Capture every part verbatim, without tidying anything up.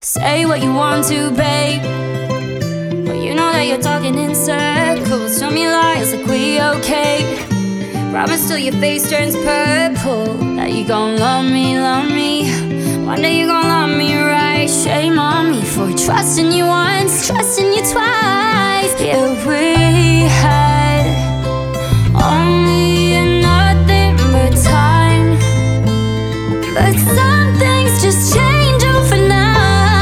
Say what you want to, babe, but you know that you're talking in circles. Tell me lies like we okay. Promise till your face turns purple that you gon' love me, love me. One day you gon' love me right. Shame on me for trusting you once, trusting you twice. Yeah, we had only and nothing but time, but some things just change overnight.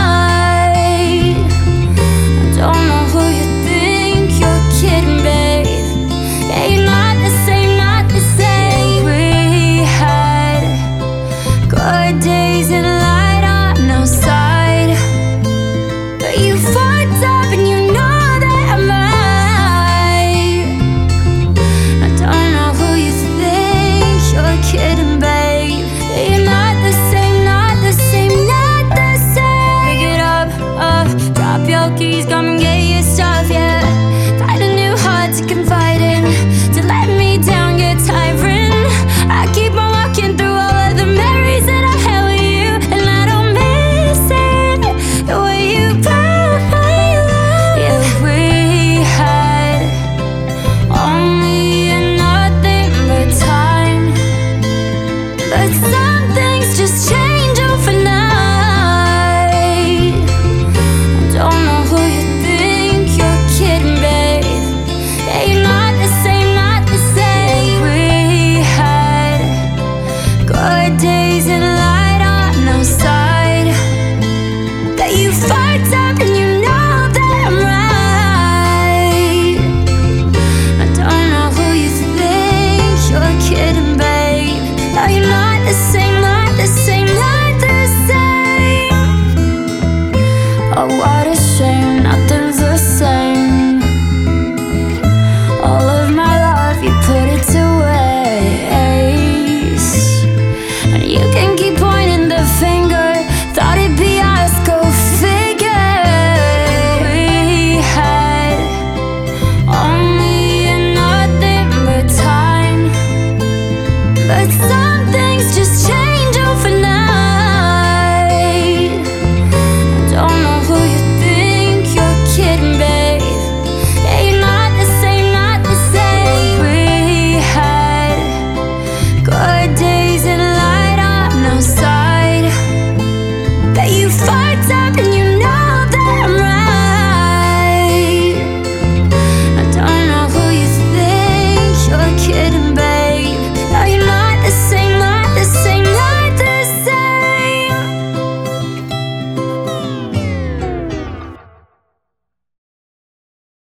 Don't know who you think you're kidding, babe. Yeah, you're not the same, not the same. We had good days and light on our side, but you fucked up and you know that I might. I don't know who you think you're kidding, babe. Yeah, you're not the same, not the same, not the same. Pick it up, up, drop your keys, come and get your stuff, yeah. Find a new heart to confide in. To let me down get tiring. I keep on walking through all of the memories that I had with you, and I don't miss it the way you broke my love. Yeah, we had only and nothing but time, but some things just change overnight. Don't know who you think you're kidding, babe. Yeah, you're not the same, not the same. We had good days and light on our side, that you fucked up and you know that I'm right. I don't know who you think you're kidding, babe. No, you're not the same, not the same, not the same. Oh, what a